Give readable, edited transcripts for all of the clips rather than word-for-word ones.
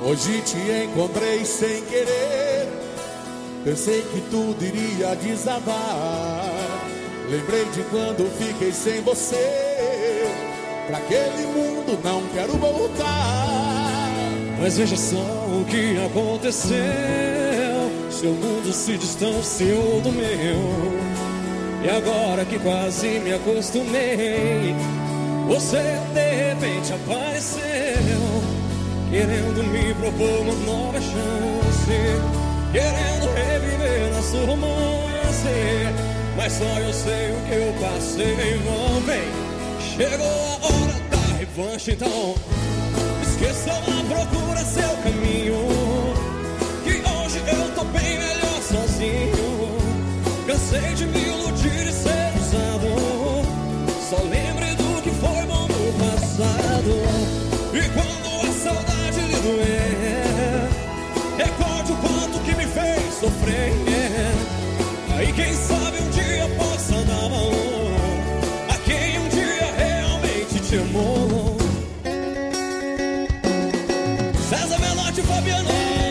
Hoje te encontrei sem querer, pensei que tudo iria desabar. Lembrei de quando fiquei sem você, pra aquele mundo não quero voltar. Mas veja só o que aconteceu, seu mundo se distanciou do meu. E agora que quase me acostumei, você de repente apareceu, querendo me propor uma nova chance, querendo reviver nosso romance. Mas só eu sei o que eu passei, não vem. Chegou a hora da revanche, então esqueça a procura, seu caminho, que hoje eu tô bem melhor sozinho. Cansei de me iludir e ser usado, só lembre do que foi bom no passado. E quando a saudade lhe doer, recorde o quanto que me fez sofrer. Aí quem sabe um dia possa dar valor a quem um dia realmente te amou. César Menotti e Fabiano.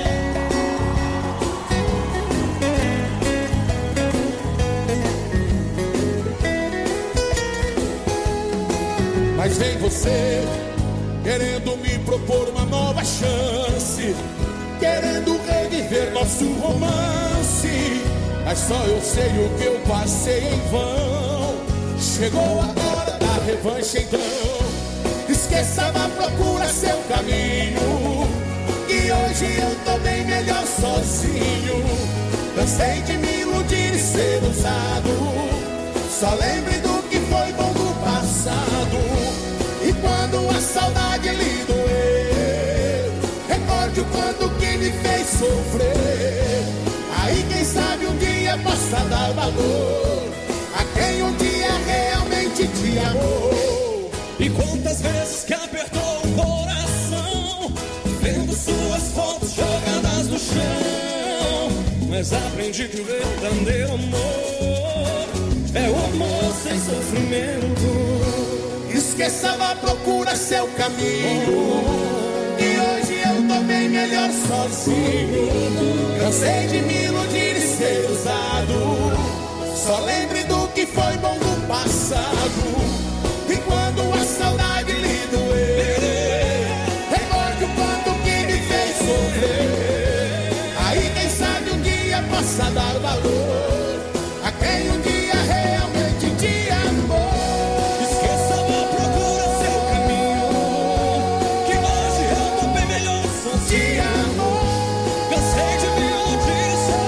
Mas vem você, querendo me propor uma nova chance, querendo reviver nosso romance. Mas só eu sei o que eu passei em vão. Chegou a hora da revanche, então esqueça da procura, seu caminho, que hoje eu tô bem melhor sozinho. Cansei de me iludir e ser usado, só lembre do que foi bom no passado. E quando a saudade lhe doer, recorde o quanto que me fez sofrer. Aí quem sabe um dia possa dar valor a quem um dia realmente te amou. E quantas vezes que apertou o coração, vendo suas fotos jogadas no chão. Mas aprendi que o verdadeiro amor é o amor sem sofrimento. Esqueça da procura, seu caminho, e hoje eu tô bem melhor sozinho. Cansei de me iludir e ser usado, só lembre do que foi bom no passado. E quando a saudade lhe doer, recorde o quanto que me fez sofrer. Aí quem sabe um dia possa dar valor a quem um dia realmente te amou. Esqueça da procura, seu caminho, que hoje eu tô bem melhor sozinho. Te amou. Cansei de me iludir e ser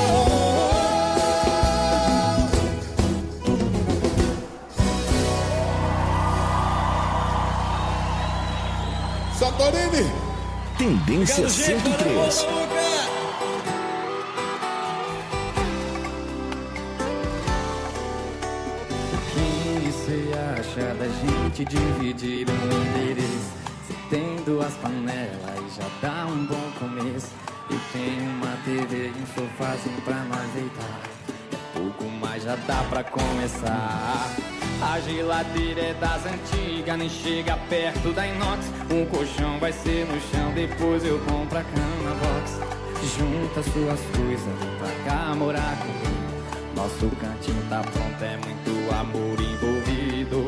Santorini. Tendência Obrigado, gente. 103. O que você acha da gente dividir um endereço? Você tem duas panelas e já dá um bom começo. Eu tenho uma TV e um sofazinho pra nós deitar. É pouco, mas já dá pra começar. A geladeira é das antigas, nem chega perto da inox. Um colchão vai ser no chão, depois eu compro a cama box. Junta suas coisas, vem pra cá morar comigo. Nosso cantinho tá pronto, é muito amor envolvido.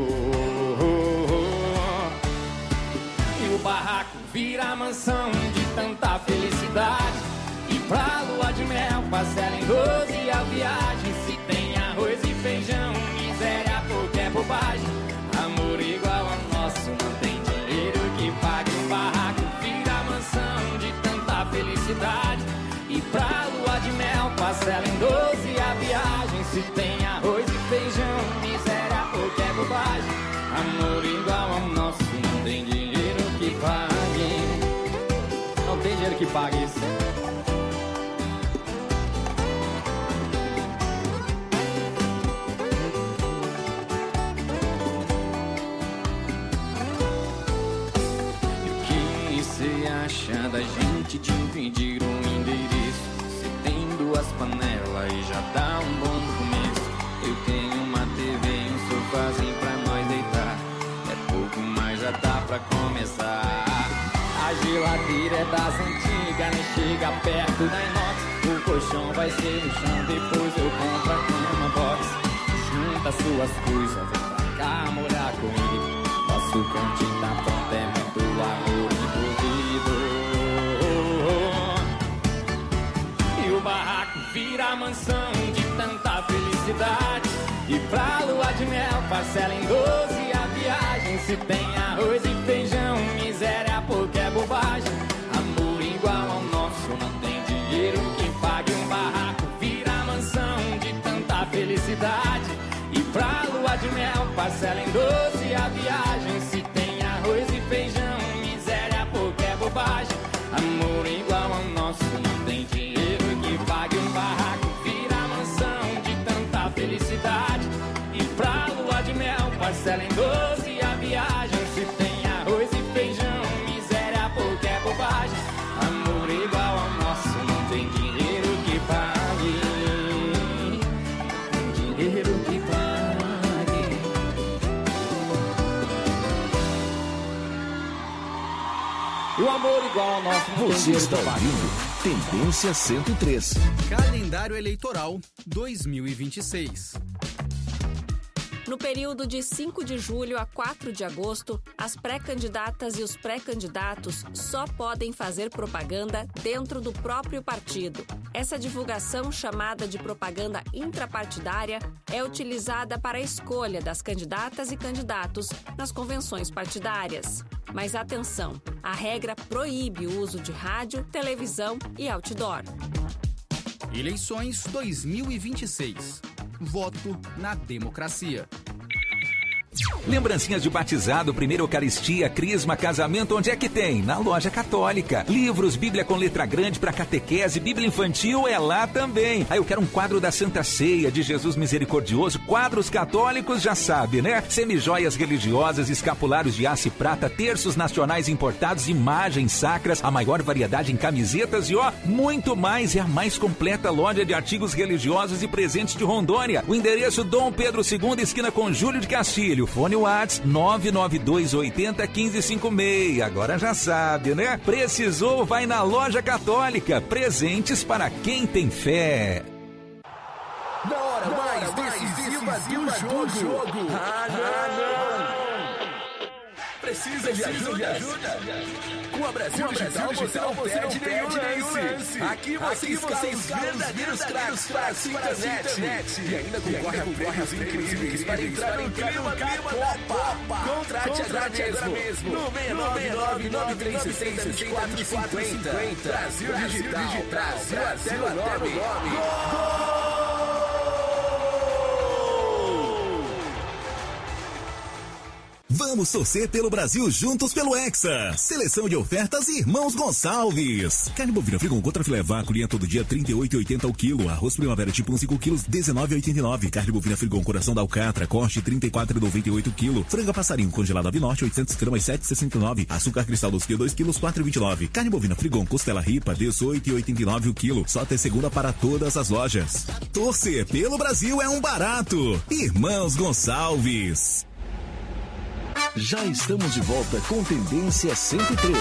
E o barraco vira mansão de tanta felicidade. E pra lua de mel, parcela em 12 a viagem. Se tem arroz e feijão, miséria, qualquer bobagem. Amor igual ao nosso, não tem dinheiro que pague. O barraco vira mansão de tanta felicidade. E pra lua de mel, parcela em 12 a viagem. Se tem arroz e feijão, miséria, qualquer bobagem. Amor igual ao nosso, não tem dinheiro que pague. Não tem dinheiro que pague isso. Acha da gente dividir um endereço? Você tem duas panelas e já dá um bom começo. Eu tenho uma TV e um sofazinho pra nós deitar. É pouco, mas já dá pra começar. A A geladeira é das antigas, nem chega perto da inox. O colchão vai ser no chão, depois eu compro a cama box. Junta suas coisas, vem pra cá morar comigo. Nosso cantinho tá pronto, é muito amor envolvido. E o barraco vira mansão de tanta felicidade. E pra lua de mel, parcela em 12 a viagem. Se tem arroz e feijão, miséria porque é bobagem. Amor igual ao nosso, não tem dinheiro que pague. Um barraco vira mansão de tanta felicidade. E pra lua de mel, parcela em 12 a viagem. Se tem arroz e feijão, miséria porque é bobagem. Amor igual ao nosso, não tem dinheiro que pague. Um barraco vira mansão de tanta felicidade. E pra lua de mel, parcela em 12 a viagem. Se tem arroz e feijão, miséria porque é bobagem. Amor igual ao nosso, não tem dinheiro que pague. Tem dinheiro que pague. E o amor igual ao nosso, não tem Você dinheiro está que pague. ouvindo Tendência 103. Calendário Eleitoral 2026. No período de 5 de julho a 4 de agosto, as pré-candidatas e os pré-candidatos só podem fazer propaganda dentro do próprio partido. Essa divulgação, chamada de propaganda intrapartidária, é utilizada para a escolha das candidatas e candidatos nas convenções partidárias. Mas atenção, a regra proíbe o uso de rádio, televisão e outdoor. Eleições 2026. Voto na democracia. Lembrancinhas de batizado, primeira Eucaristia, crisma, casamento, onde é que tem? Na Loja Católica. Livros, Bíblia com letra grande para catequese, Bíblia infantil é lá também. Aí eu quero um quadro da Santa Ceia, de Jesus Misericordioso, quadros católicos, já sabe, né? Semijoias religiosas, escapulários de aço e prata, terços nacionais importados, imagens sacras, a maior variedade em camisetas e muito mais. É a mais completa loja de artigos religiosos e presentes de Rondônia. O endereço Dom Pedro II, esquina com Júlio de Castilho. Fone WhatsApp 992801556. Agora já sabe, né? Precisou, vai na Loja Católica. Presentes para quem tem fé. Na hora mais decisiva do jogo. Precisa de ajuda? Com a Brasil Digital você não perde nenhum lance. Aqui você escala os verdadeiros craques para sua internet. E ainda concorre a prêmios incríveis para entrar no clima da Copa. Contrate agora mesmo no 699-9366-2450. Brasil Digital. Brasil até o nome. Vamos torcer pelo Brasil juntos pelo Hexa. Seleção de ofertas Irmãos Gonçalves. Carne bovina Frigon contra filé vaculinha todo dia 38,80 o quilo. Arroz primavera tipo 5 quilos 19,89. Carne bovina Frigon coração da Alcatra corte 34,98 o quilo. Franga passarinho congelada Ave Norte 800 gramas 7,69. Açúcar cristal dos 2 quilos 4,29. Carne bovina Frigon costela ripa 18,89 o quilo. Só até segunda para todas as lojas. Torcer pelo Brasil é um barato. Irmãos Gonçalves. Já estamos de volta com Tendência 103.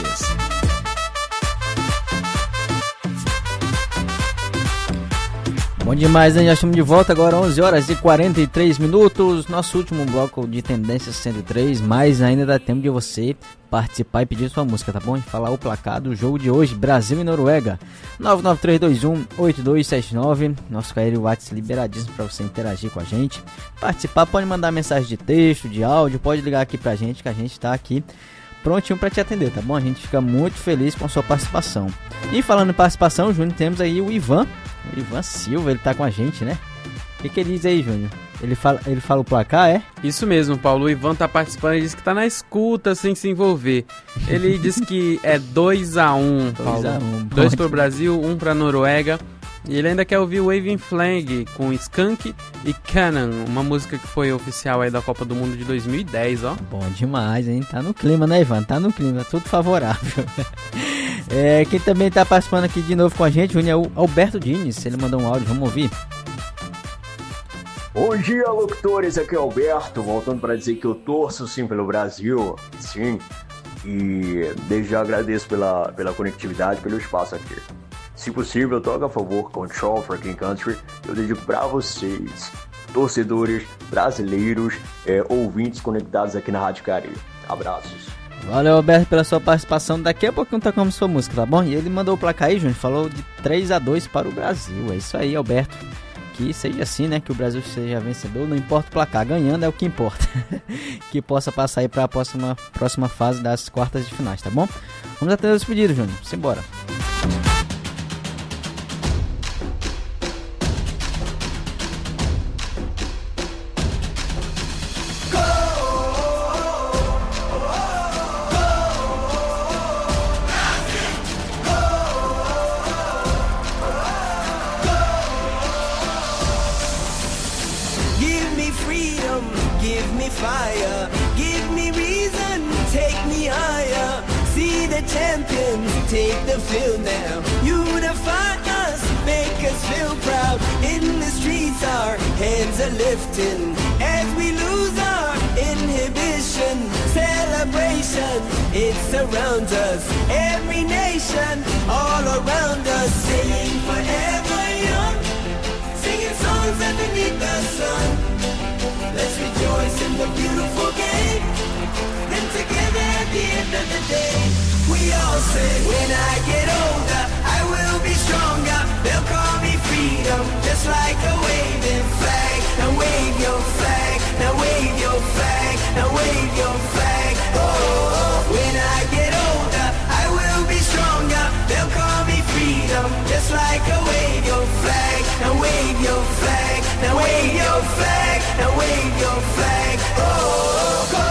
Bom demais, hein? Já estamos de volta agora, 11 horas e 43 minutos. Nosso último bloco de Tendência 103. Mas ainda dá tempo de você participar e pedir sua música, tá bom? E falar o placar do jogo de hoje, Brasil e Noruega. 99321-8279. Nosso caído WhatsApp liberadíssimo para você interagir com a gente. Participar, pode mandar mensagem de texto, de áudio, pode ligar aqui pra gente, que a gente tá aqui prontinho para te atender, tá bom? A gente fica muito feliz com a sua participação. E falando em participação, Júnior, temos aí o Ivan Silva, ele tá com a gente, né? O que ele diz aí, Júnior? Ele fala o placar, é? Isso mesmo, Paulo. O Ivan tá participando e diz que tá na escuta sem se envolver. Ele diz que é 2-1, Paulo. 2 pro Brasil, 1 pra Noruega. E ele ainda quer ouvir Waving Flag com Skank e Cannon, uma música que foi oficial aí da Copa do Mundo de 2010, ó. Bom demais, hein? Tá no clima, né, Ivan? Tá no clima, tudo favorável. Quem também tá participando aqui de novo com a gente, Júnior, é o Alberto Diniz. Ele mandou um áudio, vamos ouvir. Bom dia, locutores, aqui é o Alberto, voltando para dizer que eu torço sim pelo Brasil, sim. E desde já agradeço pela conectividade, pelo espaço aqui. Se possível, toca a favor Control for King Country. Eu dedico para vocês, torcedores brasileiros, ouvintes conectados aqui na Rádio Caribe. Abraços. Valeu, Alberto, pela sua participação. Daqui a pouquinho tocamos sua música, tá bom? E ele mandou o placar aí, Júnior, falou de 3-2 para o Brasil. É isso aí, Alberto. Que seja assim, né? Que o Brasil seja vencedor, não importa o placar, ganhando é o que importa. Que possa passar aí para a próxima fase das quartas de finais, tá bom? Vamos atender os pedidos, Júnior. Simbora. Fire, give me reason, take me higher. See the champions take the field now. Unify us, make us feel proud. In the streets our hands are lifting as we lose our inhibition. Celebration, it surrounds us. Every nation, all around us. Singing forever young, singing songs underneath the sun. Let's rejoice in the beautiful game. And together at the end of the day, we all say, when I get older, I will be stronger. They'll call me freedom, just like a waving flag. Now wave your flag, now wave your flag, now wave your flag. Oh, when I get older, I will be stronger. They'll call me freedom, just like a wave your flag. Now wave your flag, now wave your flag, now wave your flag. Oh, go.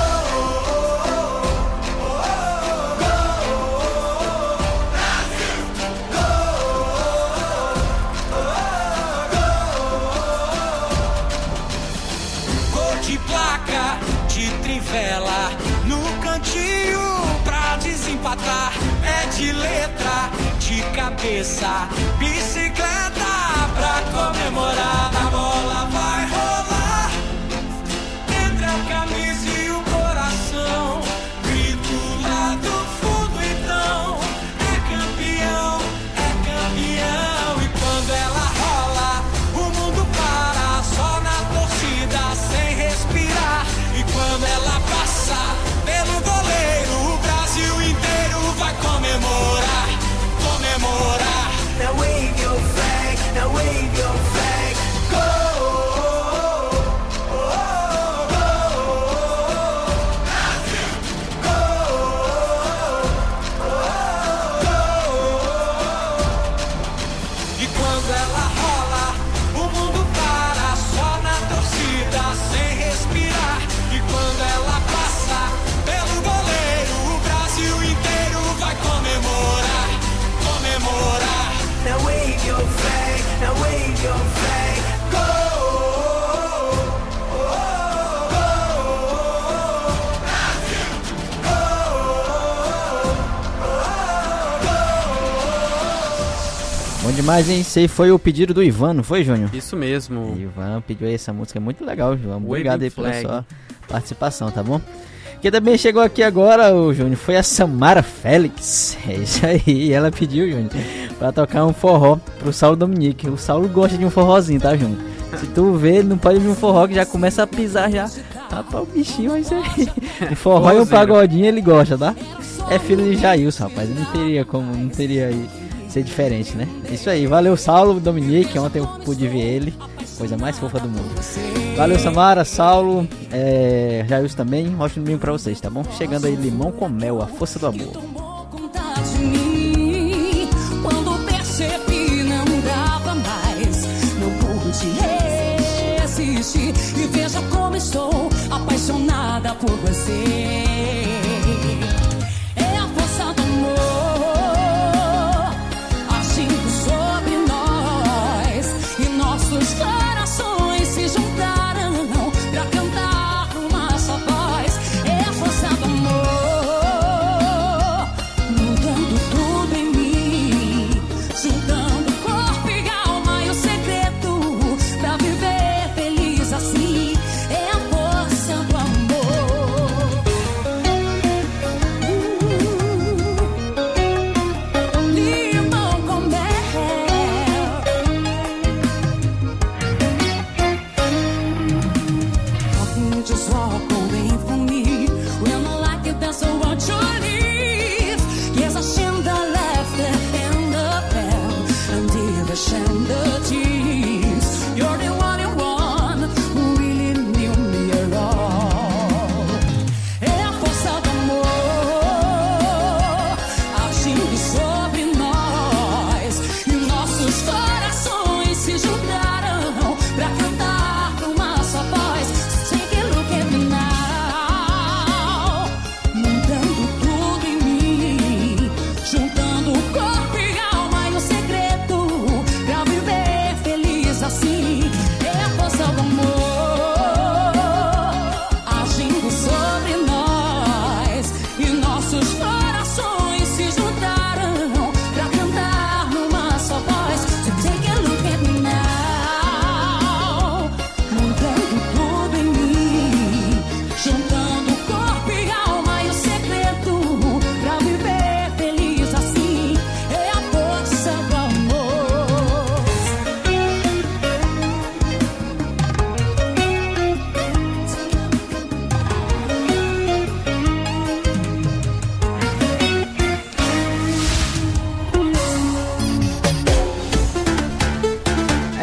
Trivela no cantinho pra desempatar. É de letra, de cabeça, bicicleta pra comemorar. A bola vai rolar entre a camisa e o coração. Grito lá do fundo então, é campeão, é campeão. E quando ela rola, o mundo para, só na torcida sem respirar. E quando ela passa pelo goleiro, o Brasil inteiro vai comemorar, comemorar. Now wave your flag, now wave your flag. Go! Now wave your flag, now wave your flag. Go! Bom demais, hein? Esse aí foi o pedido do Ivan, não foi, Júnior? Isso mesmo. Ivan pediu aí essa música, é muito legal, João. Obrigado aí pela flag. sua participação, tá bom? Quem também chegou aqui agora, o Júnior, foi a Samara Félix. É isso aí, ela pediu, Júnior, pra tocar um forró pro Saulo Dominique. O Saulo gosta de um forrozinho, tá, Júnior? Se tu vê, ele não pode vir um forró que já começa a pisar já. Rapaz, o bichinho é isso aí. E forró e um pagodinho ele gosta, tá? É filho de Jailson, rapaz. Não teria aí ser diferente, né? Isso aí, valeu Saulo Dominique. Ontem eu pude ver ele. Coisa mais fofa do mundo. Valeu, Samara, Saulo, Jailson também. Ótimo domingo pra vocês, tá bom? Chegando aí, Limão com Mel, a força do amor. Quando percebi não dava mais, não pude resistir. E veja como estou apaixonada por você. É a força do amor agindo sobre nós. E nossos corações se juntaram pra cantar uma só voz. É a força do amor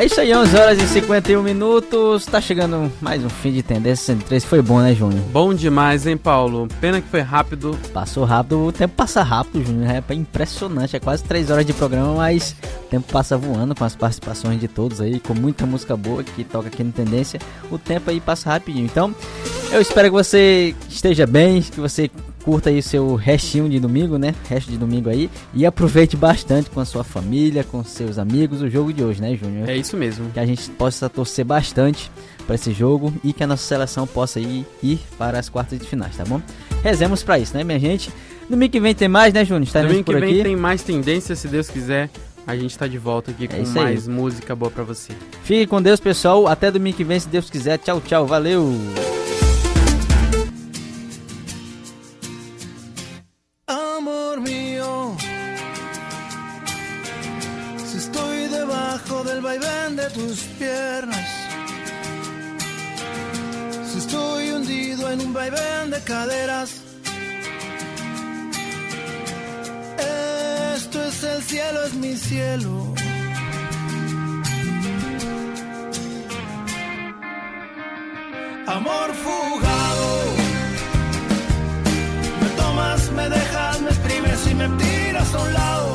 É isso aí, 11 horas e 51 minutos. Tá chegando mais um fim de Tendência 103. Foi bom, né, Júnior? Bom demais, hein, Paulo? Pena que foi rápido. Passou rápido. O tempo passa rápido, Júnior. É impressionante. É quase 3 horas de programa, mas o tempo passa voando com as participações de todos aí, com muita música boa que toca aqui no Tendência. O tempo aí passa rapidinho. Então, eu espero que você esteja bem, que você curta aí o seu restinho de domingo, né? Resto de domingo aí. E aproveite bastante com a sua família, com seus amigos, o jogo de hoje, né, Júnior? É isso mesmo. Que a gente possa torcer bastante para esse jogo e que a nossa seleção possa ir para as quartas de finais, tá bom? Rezemos para isso, né, minha gente? Domingo que vem tem mais, né, Júnior? Domingo que vem tem mais Tendência, se Deus quiser. A gente tá de volta aqui com mais música boa para você. Fique com Deus, pessoal. Até domingo que vem, se Deus quiser. Tchau, tchau. Valeu! Amor mío, si estoy debajo del vaivén de tus piernas, si estoy hundido en un vaivén de caderas, esto es el cielo, es mi cielo. Amor fugado, me tomas, me dejas, me exprimes y me tiras a un lado.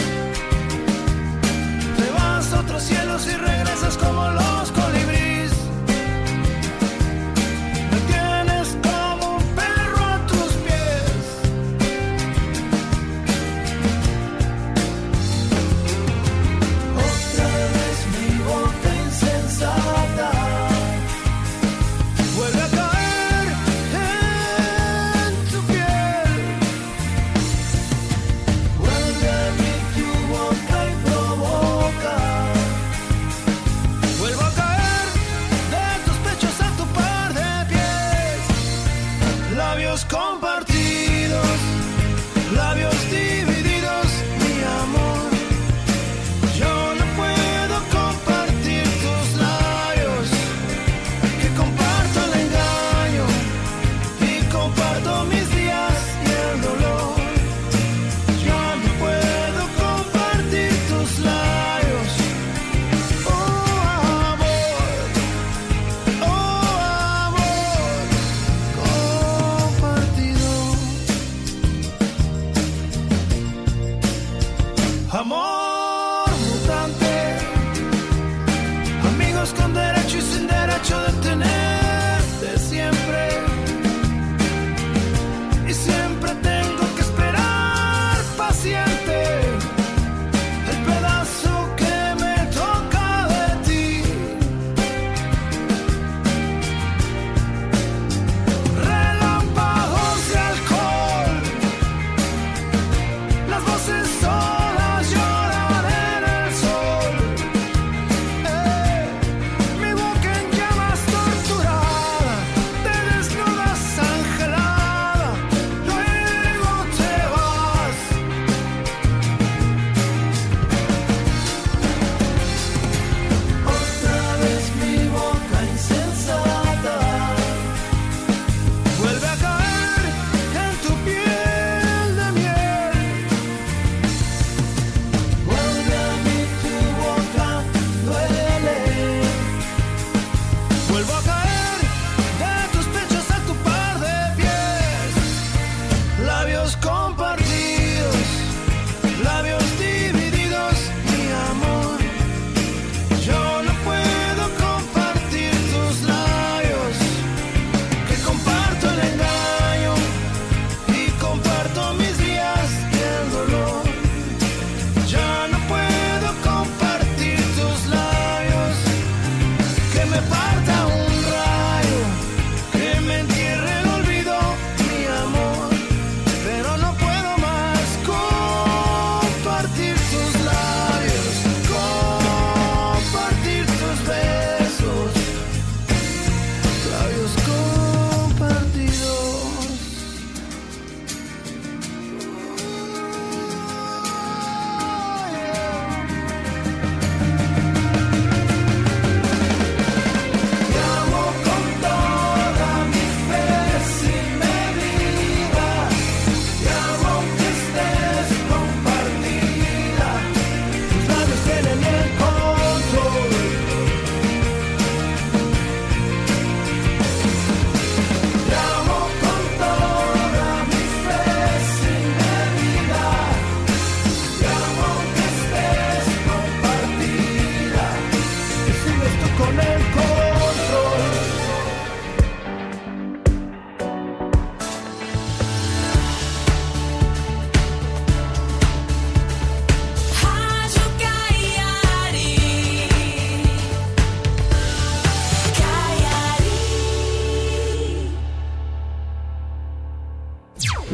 Te vas a otros cielos y regresas como los colibríes. Me tienes como un perro a tus pies. Otra vez mi boca insensata vuelve a caer en tu piel. Vuelve a mí tu boca y provoca. Vuelvo a caer de tus pechos a tu par de pies. Labios compartidos, labios divididos, mi amor. Yo no puedo compartir tus labios, que comparto el engaño y comparto mis días y el dolor. Yo no puedo compartir tus labios. Oh amor, compartido. Amor mutante, amigos con derecho y sin derecho de tenerte siempre. Y siempre tengo que esperar paciente el pedazo que me toca de ti. Relámpagos de alcohol, las voces solas lloran.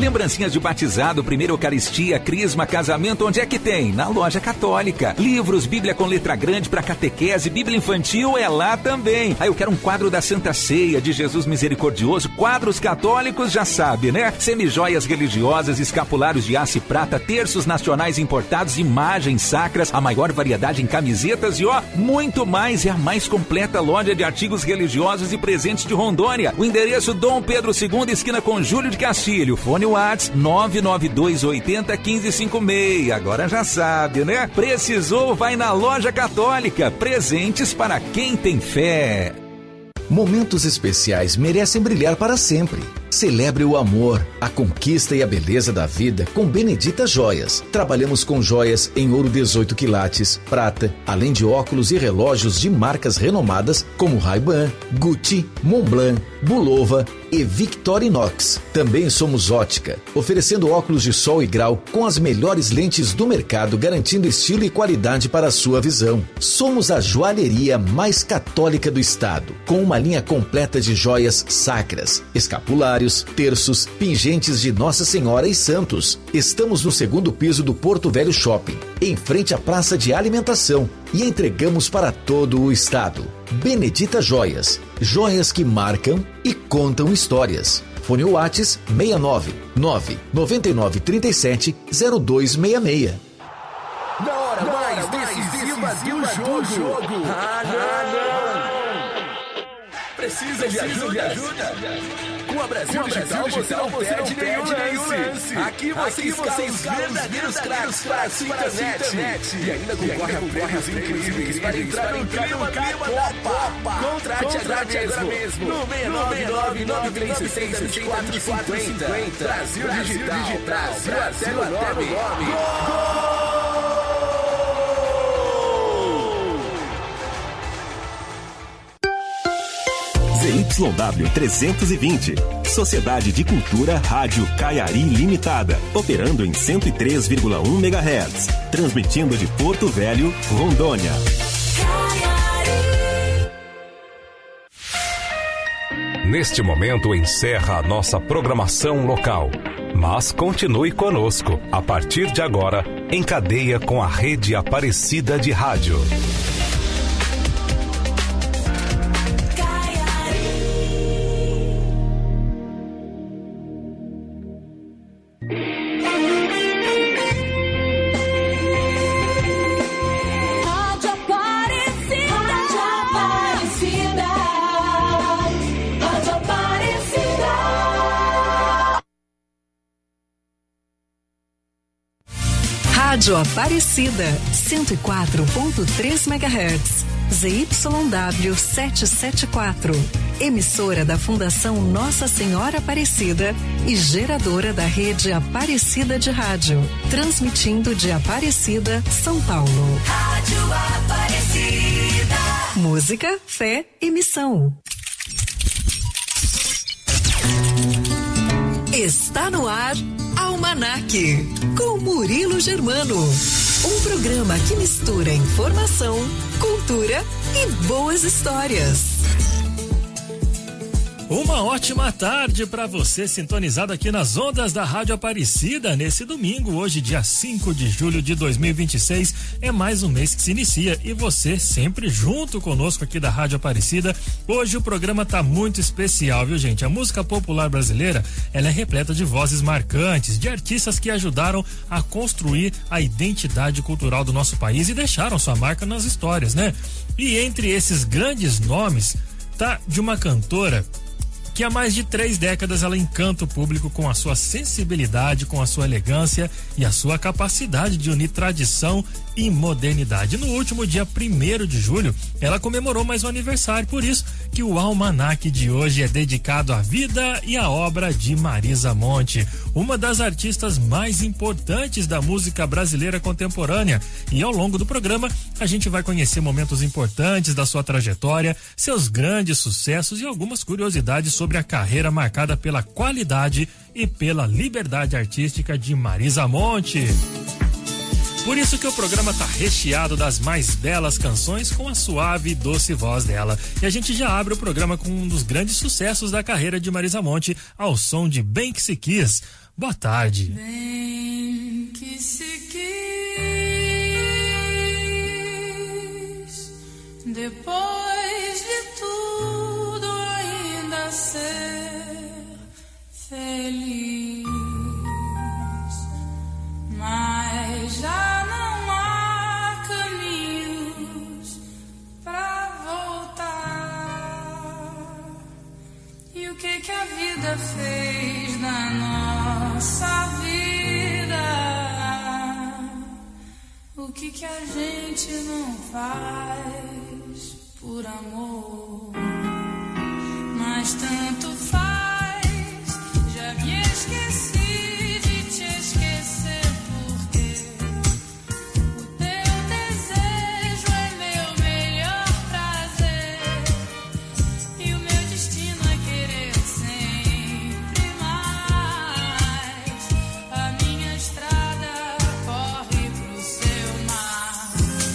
Lembrancinhas de batizado, primeira Eucaristia, crisma, casamento, onde é que tem? Na Loja Católica. Livros, Bíblia com letra grande para catequese, Bíblia infantil é lá também. Eu quero um quadro da Santa Ceia, de Jesus Misericordioso, quadros católicos, já sabe, né? Semijoias religiosas, escapulários de aço e prata, terços nacionais importados, imagens sacras, a maior variedade em camisetas e muito mais. É a mais completa loja de artigos religiosos e presentes de Rondônia. O endereço Dom Pedro II, esquina com Júlio de Castilho. Fone WhatsApp 992801556. Agora já sabe, né? Precisou, vai na Loja Católica. Presentes para quem tem fé. Momentos especiais merecem brilhar para sempre. Celebre o amor, a conquista e a beleza da vida com Benedita Joias. Trabalhamos com joias em ouro 18 quilates, prata, além de óculos e relógios de marcas renomadas como Ray-Ban, Gucci, Montblanc, Bulova e Victorinox. Também somos ótica, oferecendo óculos de sol e grau com as melhores lentes do mercado, garantindo estilo e qualidade para a sua visão. Somos a joalheria mais católica do estado, com uma linha completa de joias sacras, escapulários, terços, pingentes de Nossa Senhora e santos. Estamos no segundo piso do Porto Velho Shopping, em frente à praça de alimentação, e entregamos para todo o estado. Benedita Joias, joias que marcam e contam histórias. Fone WhatsApp 69 99937 0266. Na hora mais decisiva do jogo. Precisa de ajuda? Com a Brasil Digital você não perde nenhum lance. Aqui você escala os verdadeiros craques para sua internet. E ainda concorre a prêmios incríveis para entrar no clima Copa. Contrate agora mesmo no 699-9366-2450. Brasil Digital. Brasil até no nome. ZYW 320, Sociedade de Cultura Rádio Caiari Limitada, operando em 103,1 MHz, transmitindo de Porto Velho, Rondônia. Neste momento encerra a nossa programação local, mas continue conosco, a partir de agora, em cadeia com a Rede Aparecida de Rádio. Rádio Aparecida, 104.3 MHz, ZYW 774, emissora da Fundação Nossa Senhora Aparecida e geradora da Rede Aparecida de Rádio, transmitindo de Aparecida, São Paulo. Rádio Aparecida. Música, fé e missão. Está no ar Almanac, com Murilo Germano. Um programa que mistura informação, cultura e boas histórias. Uma ótima tarde para você sintonizado aqui nas ondas da Rádio Aparecida nesse domingo, hoje dia 5 de julho de 2026, é mais um mês que se inicia e você sempre junto conosco aqui da Rádio Aparecida. Hoje o programa tá muito especial, viu gente? A música popular brasileira, ela é repleta de vozes marcantes, de artistas que ajudaram a construir a identidade cultural do nosso país e deixaram sua marca nas histórias, né? E entre esses grandes nomes, tá de uma cantora que há mais de 3 décadas ela encanta o público com a sua sensibilidade, com a sua elegância e a sua capacidade de unir tradição e modernidade. No último dia 1º de julho, ela comemorou mais um aniversário, por isso que o Almanac de hoje é dedicado à vida e à obra de Marisa Monte, uma das artistas mais importantes da música brasileira contemporânea. E ao longo do programa, a gente vai conhecer momentos importantes da sua trajetória, seus grandes sucessos e algumas curiosidades sobre a carreira marcada pela qualidade e pela liberdade artística de Marisa Monte. Por isso que o programa tá recheado das mais belas canções com a suave e doce voz dela. E a gente já abre o programa com um dos grandes sucessos da carreira de Marisa Monte, ao som de Bem Que Se Quis. Boa tarde. Bem que se quis, depois de tudo ainda ser feliz, mas já não há caminhos pra voltar. E o que a vida fez na nossa vida? O que a gente não faz por amor? Mas tanto faz, já me esqueci de te esquecer, porque o teu desejo é meu melhor prazer, e o meu destino é querer sempre mais. A minha estrada corre pro seu mar.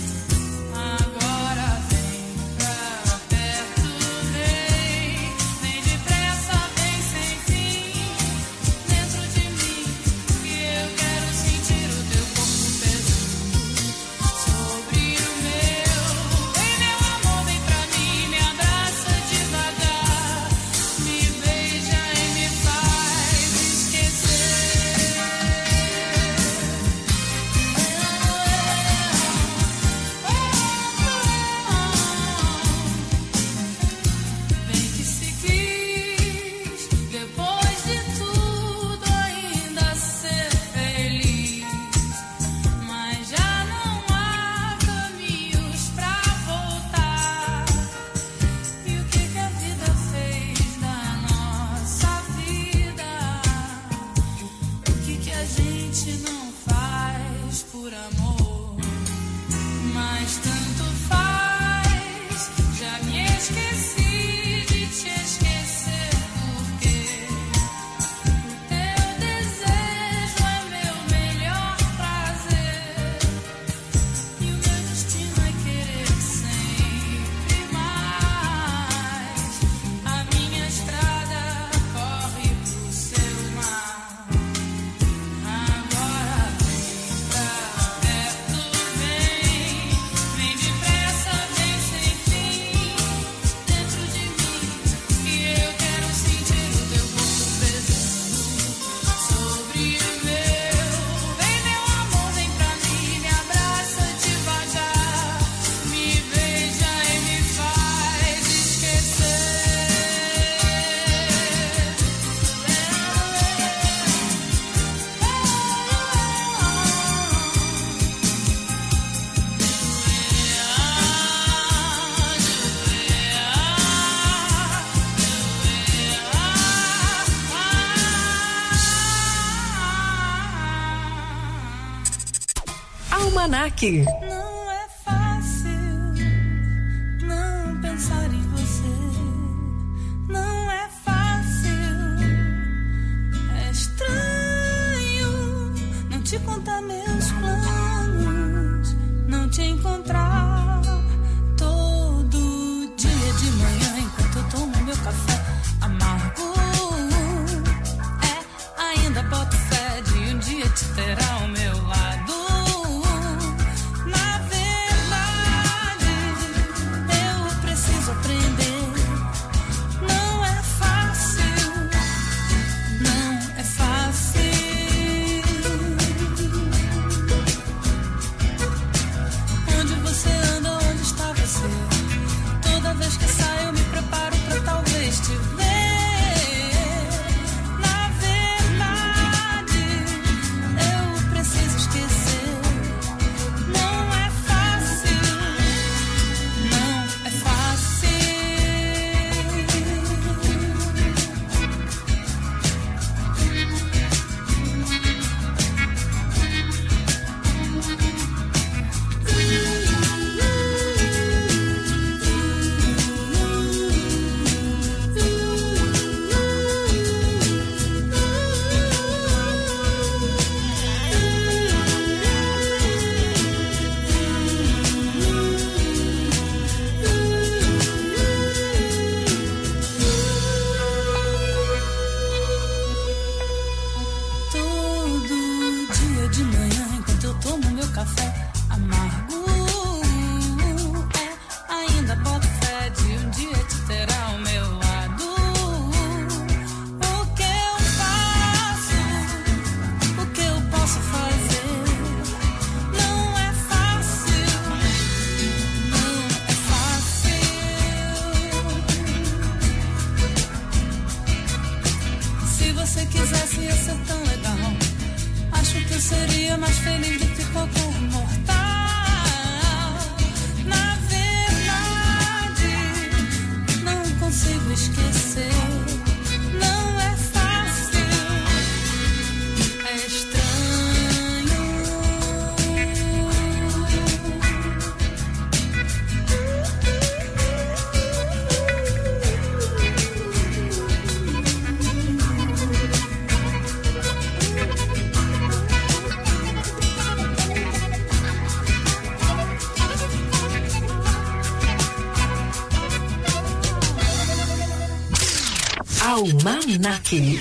Agora vem pra perto, vem depressa, vem sem fim, dentro de mim, que eu quero sentir o teu corpo pesando sobre o meu. Vem meu amor, vem pra mim, me abraça devagar, me beija e me faz esquecer. Bem que se quis, depois de tudo ainda ser feliz, mas já não há caminhos pra voltar. E o que a vida fez na nossa vida? O que a gente não faz por amor? Mas tanto faz, já me esqueci de te esquecer, porque o teu desejo é meu melhor prazer, e o meu destino é querer sempre mais. A minha estrada corre pro seu mar. Agora vem pra perto, vem depressa, vem sem fim, dentro de mim, que eu quero sentir o teu corpo pesando sobre o meu. Vem meu amor, vem pra mim, me abraça devagar, me beija e me faz esquecer. Almanaque. Não é fácil não pensar em você. Não é fácil. É estranho não te contar meus planos, não te encontrar todo dia de manhã enquanto eu tomo meu café amargo. Ainda boto fé de um dia te ter ao meu lado. Na fé, amargo. Ainda boto fé de um dia te ter ao meu lado. O que eu faço, o que eu posso fazer? Não é fácil, não é fácil. Se você quisesse ia ser tão legal. Acho que eu seria mais feliz do que qualquer mortal. Na verdade, não consigo esquecer. Não é fácil, é estranho. Almanaque.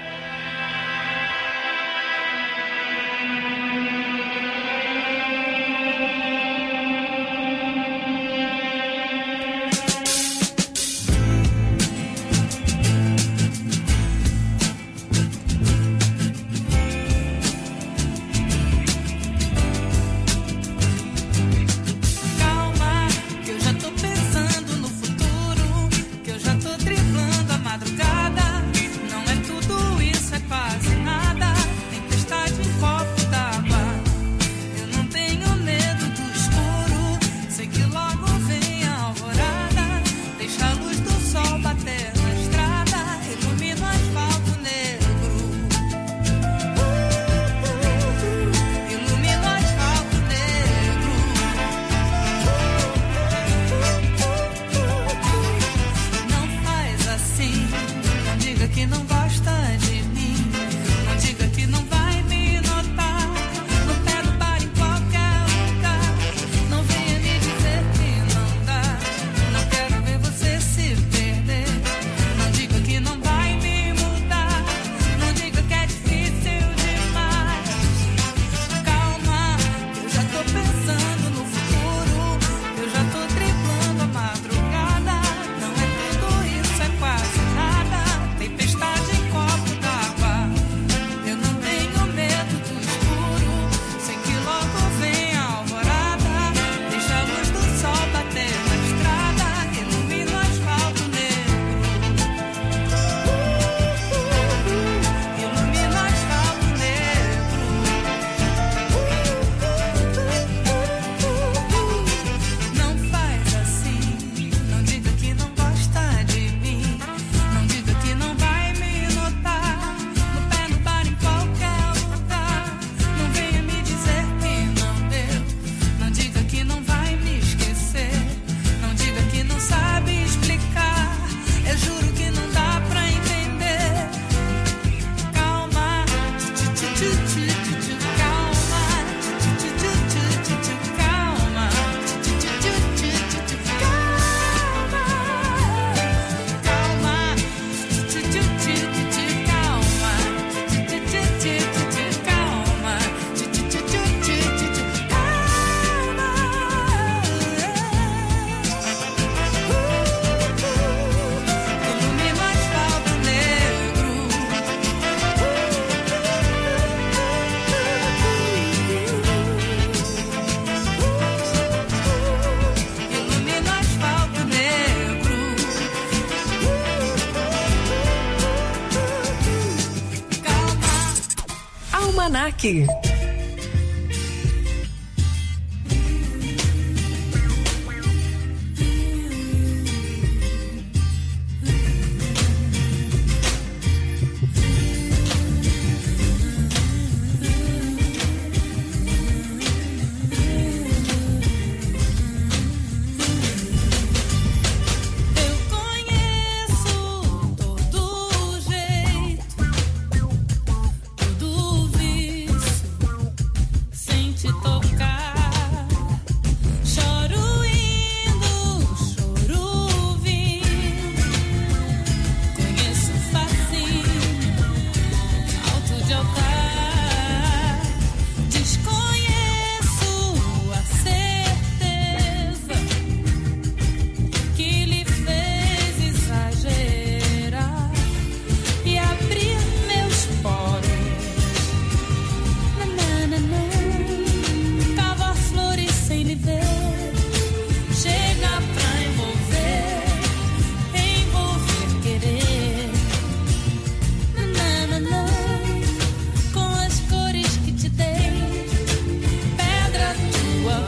Calma, que eu já tô pensando no futuro, que eu já tô driblando a madrugada. Não é tudo isso, é quase nada. Tempestade em copo d'água. Eu não tenho medo do escuro, sei que logo vem a alvorada. Deixa a luz do sol bater na estrada, ilumina o asfalto negro. Ilumina o asfalto negro. Não faz assim, não diga que não gosta de mim. Não diga que não vai me notar. No pé do bar, em qualquer lugar. Não venha me dizer que não dá. Não quero ver você se perder. Não diga que não vai me mudar. Não diga que é difícil demais. Calma, eu já tô pensando no futuro. Eu já tô driblando a madrugada. Não é tudo isso, é quase nada. Tempestade em copo d'água. Eu não tenho medo do escuro, sei que logo vem a alvorada. Deixa a luz do sol bater na estrada, ilumina o asfalto negro. Ilumina o asfalto negro. Não faz assim, não diga que não gosta de mim. Não diga que não vai me notar. No pé, no bar, em qualquer lugar. Não venha me dizer que não deu. Não diga que não vai me esquecer. Não diga que não sabe explicar. Eu juro que não dá pra entender. Calma, calma, calma, ilumina o asfalto negro. Ilumina o asfalto negro. Almanaque. Eu conheço todo jeito, todo vício.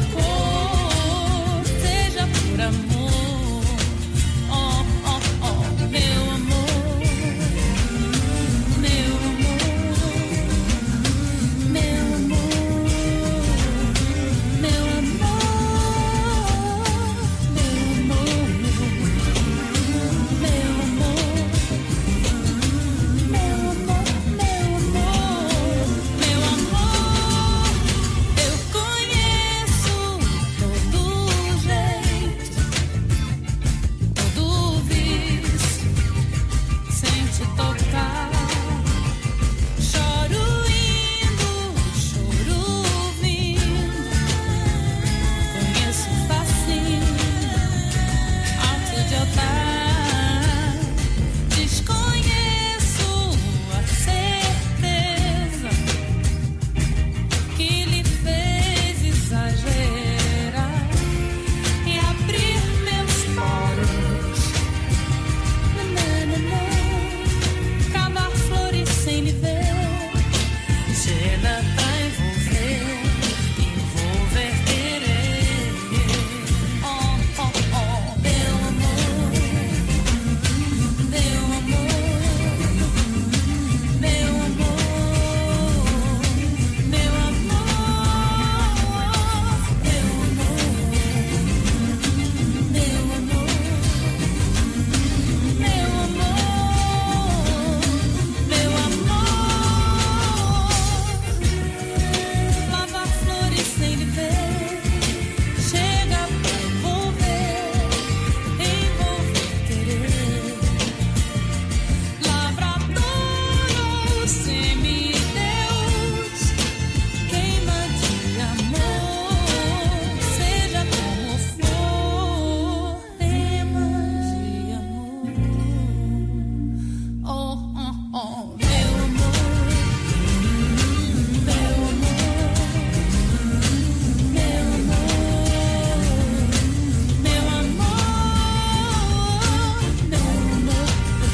cor seja por amor. Oh, oh, oh, meu amor, meu amor, meu amor, meu amor, eu conheço todo jeito, todo vício, sem te tocar. Choro indo, choro vindo, conheço o facinho, alto de altar. Desconheço a certeza que lhe fez exagerar e abrir meus poros, cavar flores sem lhe ver, cena pra envolver querer. Oh, oh, oh, meu amor, meu amor, meu amor, meu amor, meu amor, meu amor, meu amor, lavar flores sem lhe ver, chega pra envolver querer. Lavrador, semideus, queima de amor, seja como for, temas de amor. Oh, oh, oh, meu amor, meu amor, meu amor, meu amor, meu amor.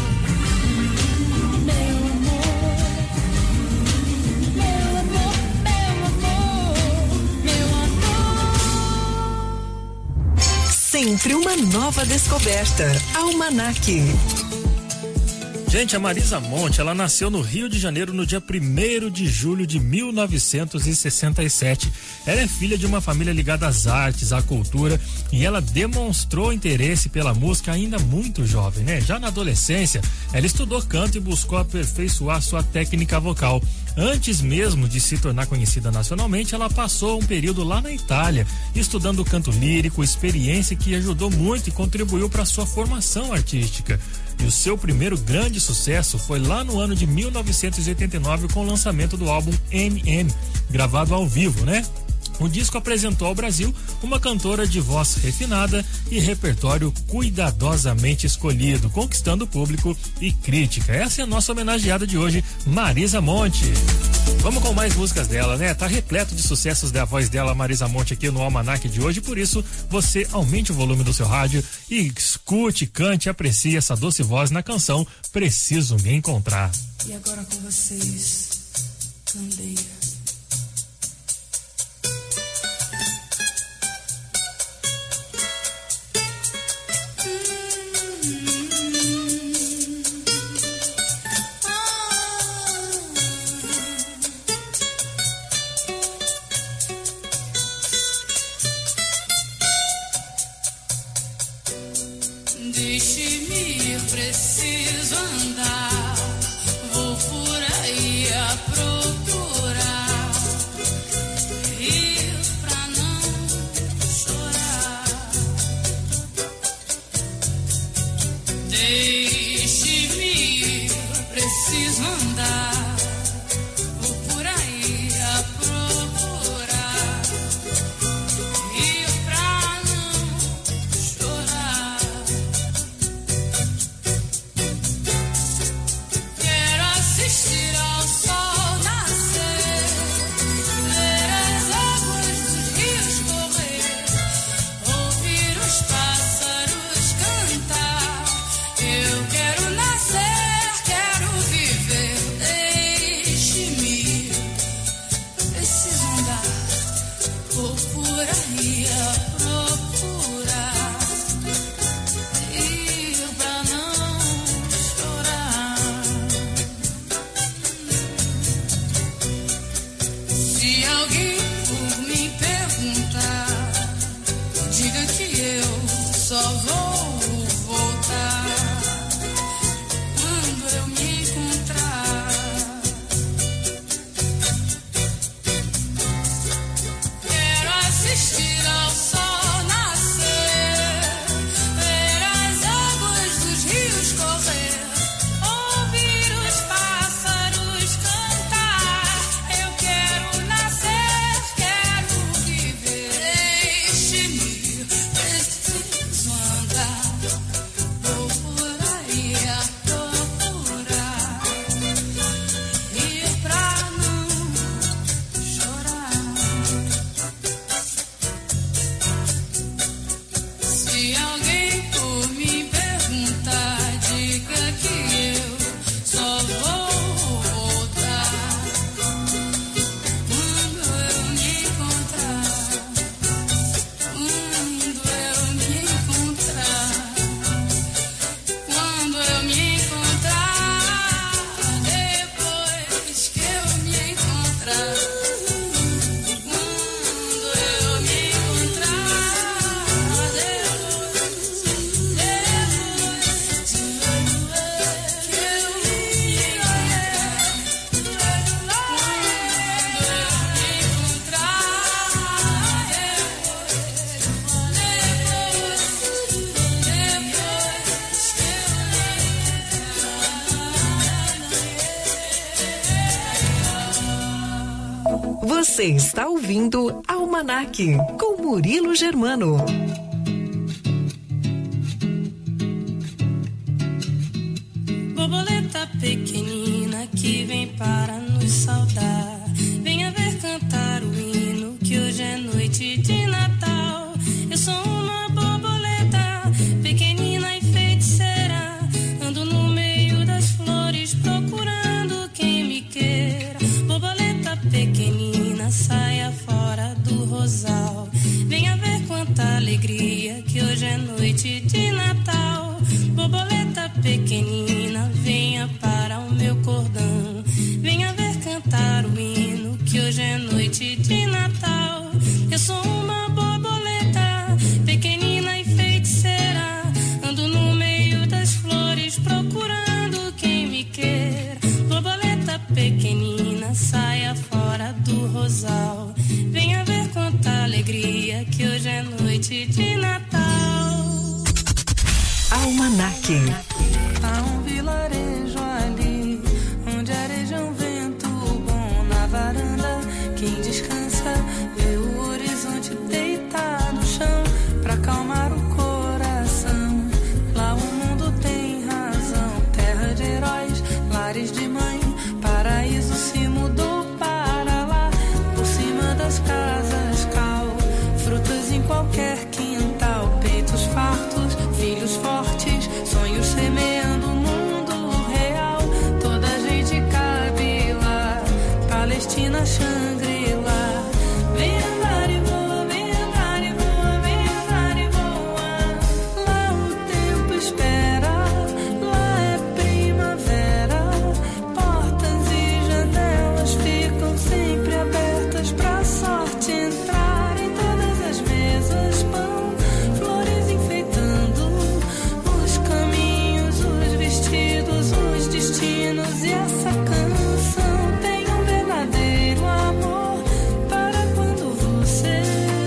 Sempre uma nova descoberta. Almanac. Gente, a Marisa Monte, ela nasceu no Rio de Janeiro no dia 1º de julho de 1967. Ela é filha de uma família ligada às artes, à cultura, e ela demonstrou interesse pela música ainda muito jovem, né? Já na adolescência, ela estudou canto e buscou aperfeiçoar sua técnica vocal. Antes mesmo de se tornar conhecida nacionalmente, ela passou um período lá na Itália, estudando canto lírico, experiência que ajudou muito e contribuiu para sua formação artística. E o seu primeiro grande sucesso foi lá no ano de 1989 com o lançamento do álbum NN, gravado ao vivo, né? O disco apresentou ao Brasil uma cantora de voz refinada e repertório cuidadosamente escolhido, conquistando público e crítica. Essa é a nossa homenageada de hoje, Marisa Monte. Vamos com mais músicas dela, né? Tá repleto de sucessos da voz dela, Marisa Monte, aqui no Almanac de hoje. Por isso, você aumente o volume do seu rádio e escute, cante, aprecie essa doce voz na canção Preciso Me Encontrar. E agora com vocês, Candeia. Deixe-me ir, preciso andar. Vou por aí a procurar. Você está ouvindo Almanac, com Murilo Germano. Borboleta pequenina que vem para nos saudar, venha ver cantar o hino que hoje é noite de Natal. Eu sou uma borboleta pequenina e feiticeira, ando no meio das flores procurando quem me queira. Borboleta pequenina, saia fora do rosal, venha ver quanta alegria que hoje é noite de Natal. Borboleta pequenina, venha para o meu cordão, venha ver cantar o hino que hoje é noite de Natal. Eu sou uma borboleta pequenina e feiticeira, ando no meio das flores procurando quem me queira. Borboleta pequenina, saia fora do rosal, venha ver quanta alegria que hoje é noite de Natal. Almanac. Há um vilarejo ali, onde areja um vento bom na varanda. Quem descansa vê o horizonte deitar no chão pra acalmar o coração. Lá o mundo tem razão, terra de heróis, lares de mãe, paraíso se mudou para lá. Por cima das casas cal, frutas em qualquer quintal, peitos fartos, filhos fortes, sonhos semeando o mundo real. Toda a gente cabe lá, Palestina, Xangri-Lá. Vem andar e voa, vem andar e voa, vem andar e voa. Lá o tempo espera, lá é primavera. Portas e janelas ficam sempre abertas pra sorte entrar. Em todas as mesas pão, flores enfeitando os caminhos, os vestidos, os destinos. E essa canção tem um verdadeiro amor para quando você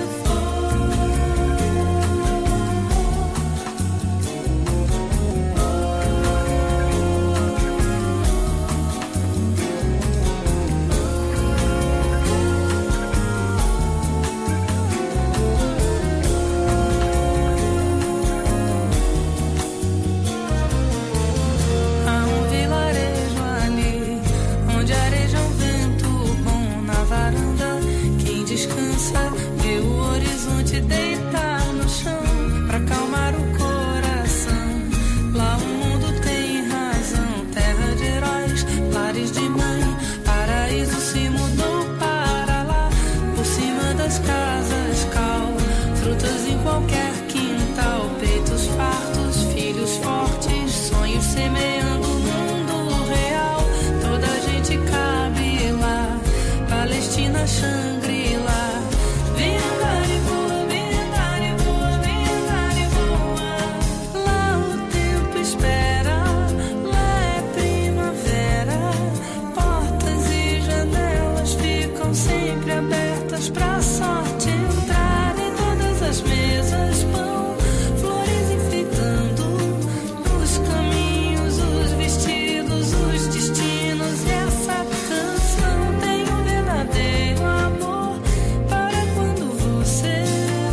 Há um vilarejo ali, onde areja um vento bom na varanda. Quem descansa vê o horizonte deitar no chão pra acalmar o coração. Lá o mundo tem razão, terra de heróis, lares de mãe, paraíso se mudou para lá. Por cima das casas cal, frutas em qualquer quintal, peitos fartos, filhos fortes, sonhos semeando o mundo real. Toda a gente cabe lá, Palestina, Xangri-Lá. Vem andar e voa, vem andar e voa, vem andar e voa. Lá o tempo espera, lá é primavera. Portas e janelas ficam sempre abertas pra sorte entrar. Em todas as mesas pão, flores enfeitando os caminhos, os vestidos, os destinos. E essa canção tem um verdadeiro amor para quando você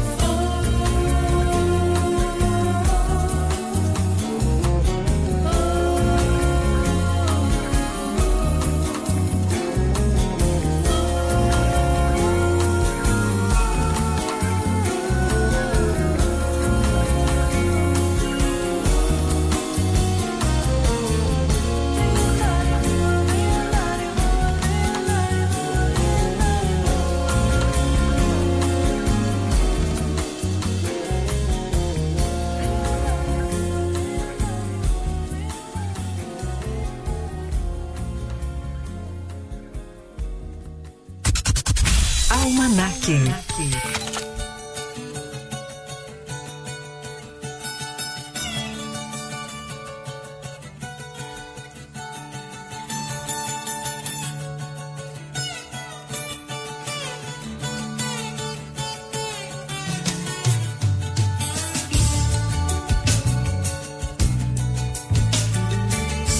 Almanac.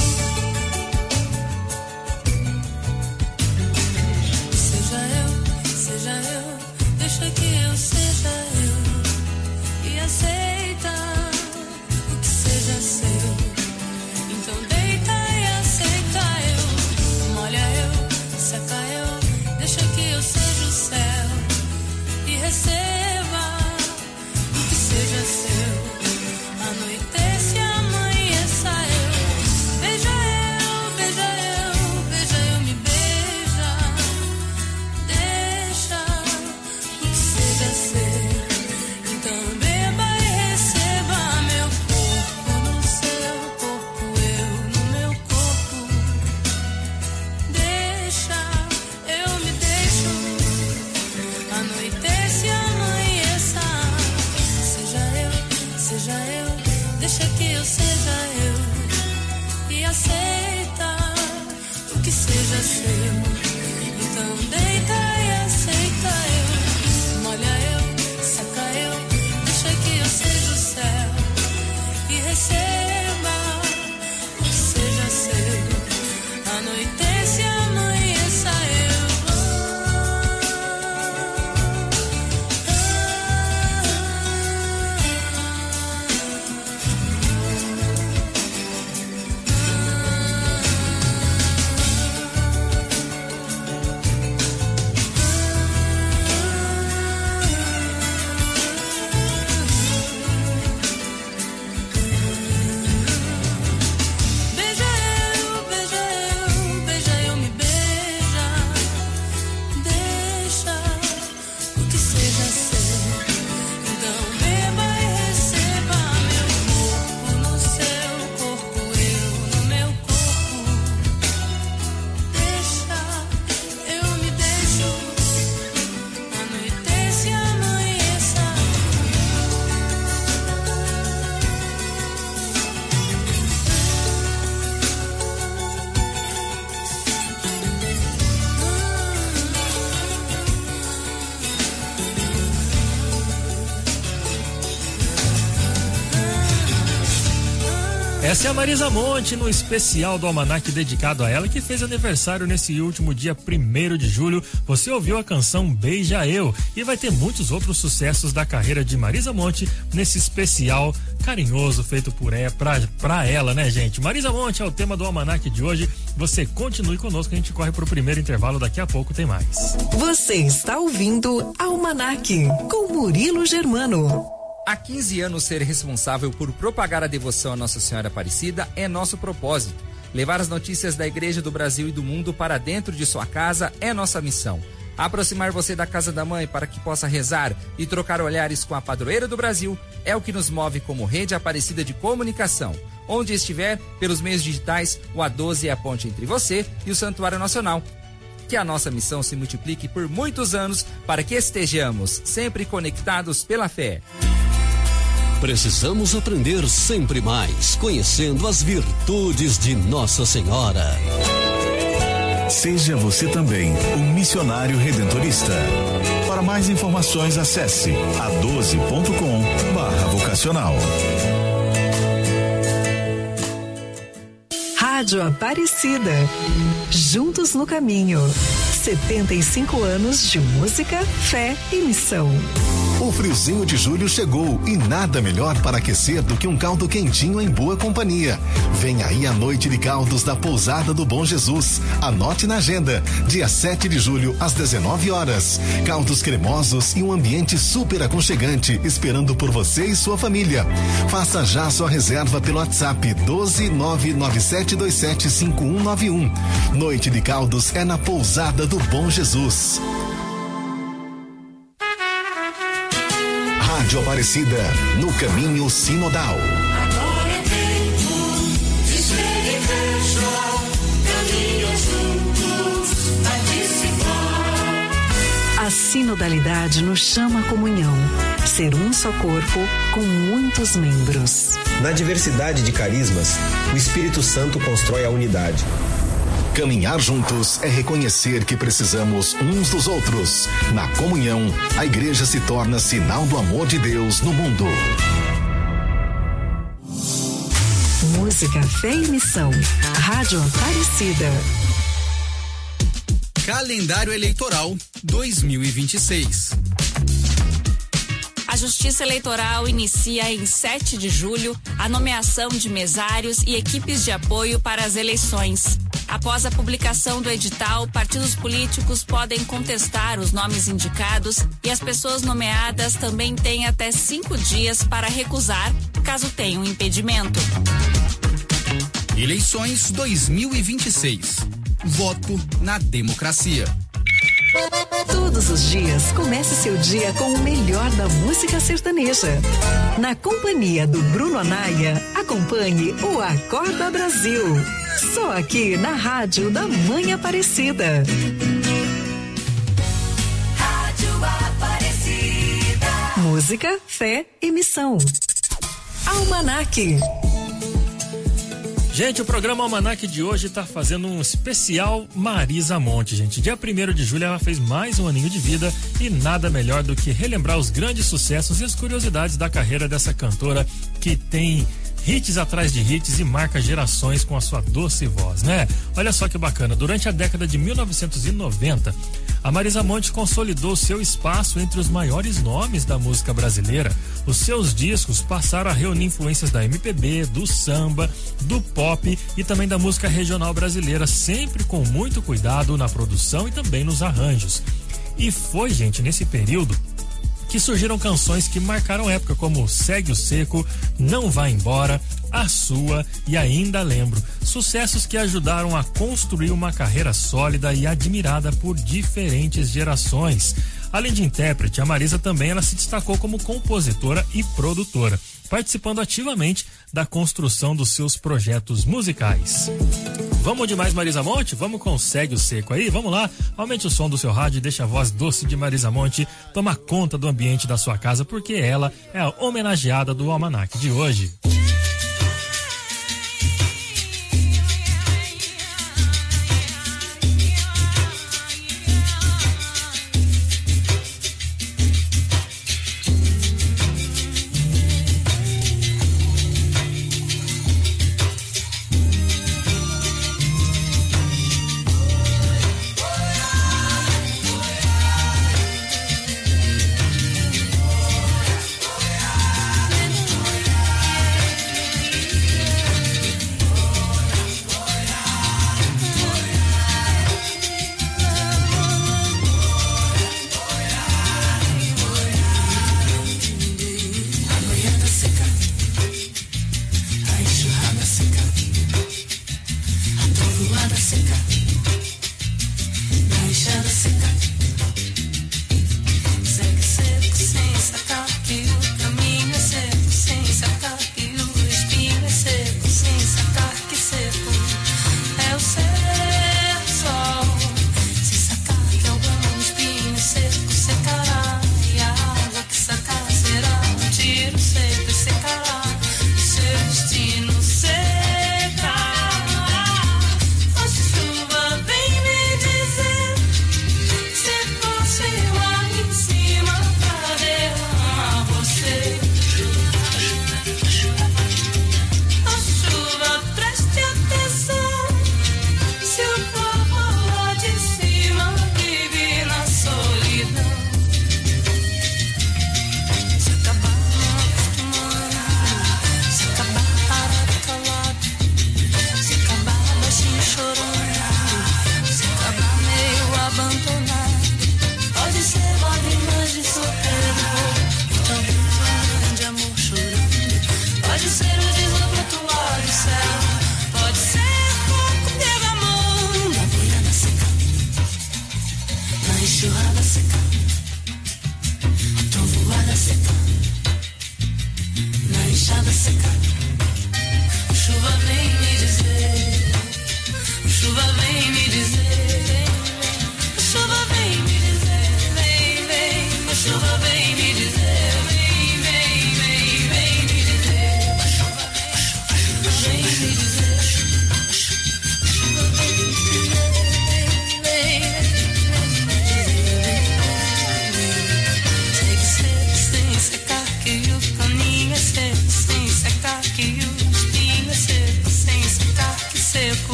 Seja eu Essa é a Marisa Monte no especial do Almanac dedicado a ela, que fez aniversário nesse último dia 1º de julho. Você ouviu a canção Beija Eu, e vai ter muitos outros sucessos da carreira de Marisa Monte nesse especial carinhoso feito pra ela, né, gente? Marisa Monte é o tema do Almanac de hoje. Você continue conosco, a gente corre pro primeiro intervalo, daqui a pouco tem mais. Você está ouvindo Almanac com Murilo Germano. Há 15 anos, ser responsável por propagar a devoção a Nossa Senhora Aparecida é nosso propósito. Levar as notícias da Igreja do Brasil e do mundo para dentro de sua casa é nossa missão. Aproximar você da Casa da Mãe para que possa rezar e trocar olhares com a padroeira do Brasil é o que nos move como Rede Aparecida de Comunicação. Onde estiver, pelos meios digitais, o A12 é a ponte entre você e o Santuário Nacional. Que a nossa missão se multiplique por muitos anos para que estejamos sempre conectados pela fé. Precisamos aprender sempre mais, conhecendo as virtudes de Nossa Senhora. Seja você também um missionário redentorista. Para mais informações, acesse a12.com/vocacional. Rádio Aparecida. Juntos no caminho. 75 anos de música, fé e missão. O friozinho de julho chegou e nada melhor para aquecer do que um caldo quentinho em boa companhia. Vem aí a noite de caldos da Pousada do Bom Jesus. Anote na agenda, dia 7 de julho às 19 horas. Caldos cremosos e um ambiente super aconchegante esperando por você e sua família. Faça já sua reserva pelo WhatsApp 12997275191. Noite de caldos é na Pousada do Bom Jesus. Rádio Aparecida, no caminho sinodal. Agora é tempo de ser igreja, caminham juntos a discipar. A sinodalidade nos chama à comunhão, ser um só corpo com muitos membros. Na diversidade de carismas, o Espírito Santo constrói a unidade. Caminhar juntos é reconhecer que precisamos uns dos outros. Na comunhão, a igreja se torna sinal do amor de Deus no mundo. Música, fé e missão. Rádio Aparecida. Calendário Eleitoral 2026. A Justiça Eleitoral inicia em 7 de julho a nomeação de mesários e equipes de apoio para as eleições. Após a publicação do edital, partidos políticos podem contestar os nomes indicados e as pessoas nomeadas também têm até 5 dias para recusar, caso tenham impedimento. Eleições 2026. Voto na democracia. Todos os dias, comece seu dia com o melhor da música sertaneja. Na companhia do Bruno Anaia, acompanhe o Acorda Brasil. Só aqui na Rádio da Mãe Aparecida. Rádio Aparecida. Música, fé e missão. Almanac. Gente, o programa Almanac de hoje tá fazendo um especial Marisa Monte, gente. Dia 1º de julho ela fez mais um aninho de vida e nada melhor do que relembrar os grandes sucessos e as curiosidades da carreira dessa cantora que tem hits atrás de hits e marca gerações com a sua doce voz, né? Olha só que bacana, durante a década de 1990, a Marisa Monte consolidou seu espaço entre os maiores nomes da música brasileira. Os seus discos passaram a reunir influências da MPB, do samba, do pop e também da música regional brasileira, sempre com muito cuidado na produção e também nos arranjos. E foi, gente, nesse período que surgiram canções que marcaram época, como Segue o Seco, Não Vai Embora, A Sua e Ainda Lembro. Sucessos que ajudaram a construir uma carreira sólida e admirada por diferentes gerações. Além de intérprete, a Marisa também ela se destacou como compositora e produtora, participando ativamente da construção dos seus projetos musicais. Vamos de mais Marisa Monte? Vamos com Segue o Seco aí? Vamos lá, aumente o som do seu rádio e deixa a voz doce de Marisa Monte tomar conta do ambiente da sua casa, porque ela é a homenageada do Almanac de hoje.